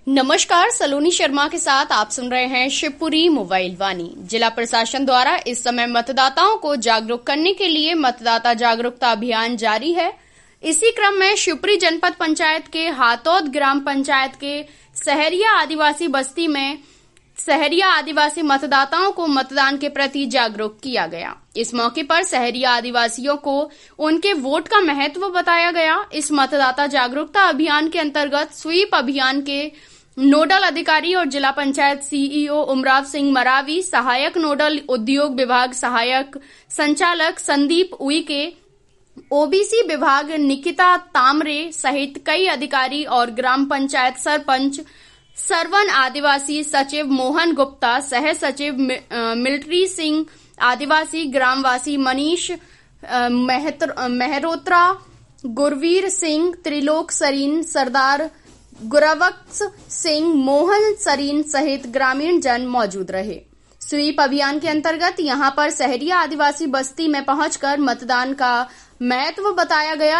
नमस्कार, सलोनी शर्मा के साथ आप सुन रहे हैं शिवपुरी मोबाइल वाणी। जिला प्रशासन द्वारा इस समय मतदाताओं को जागरूक करने के लिए मतदाता जागरूकता अभियान जारी है। इसी क्रम में शिवपुरी जनपद पंचायत के हातौद ग्राम पंचायत के सहरिया आदिवासी बस्ती में सहरिया आदिवासी मतदाताओं को मतदान के प्रति जागरूक किया गया। इस मौके पर सहरिया आदिवासियों को उनके वोट का महत्व बताया गया। इस मतदाता जागरूकता अभियान के अंतर्गत स्वीप अभियान के नोडल अधिकारी और जिला पंचायत सीईओ उमराव सिंह मरावी, सहायक नोडल उद्योग विभाग सहायक संचालक संदीप उइके, ओबीसी विभाग निकिता तामरे सहित कई अधिकारी और ग्राम पंचायत सरपंच सरवन आदिवासी सचिव मोहन गुप्ता, सह सचिव मिलिट्री सिंह आदिवासी ग्रामवासी मनीष मेहरोत्रा, गुरवीर सिंह, त्रिलोक सरीन, सरदार गुरवक्स सिंह, मोहन सरीन सहित ग्रामीण जन मौजूद रहे। स्वीप अभियान के अंतर्गत यहां पर सहरिया आदिवासी बस्ती में पहुंचकर मतदान का महत्व बताया गया।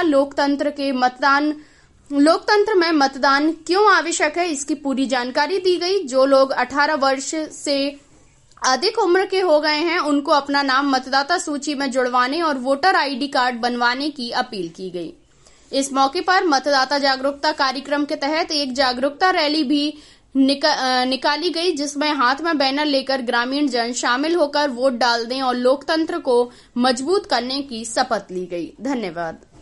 लोकतंत्र में मतदान क्यों आवश्यक है, इसकी पूरी जानकारी दी गई। जो लोग 18 वर्ष से अधिक उम्र के हो गए हैं उनको अपना नाम मतदाता सूची में जुड़वाने और वोटर आईडी कार्ड बनवाने की अपील की गई। इस मौके पर मतदाता जागरूकता कार्यक्रम के तहत एक जागरूकता रैली भी निकाली गई, जिसमें हाथ में बैनर लेकर ग्रामीण जन शामिल होकर वोट डाल दें और लोकतंत्र को मजबूत करने की शपथ ली गई। धन्यवाद।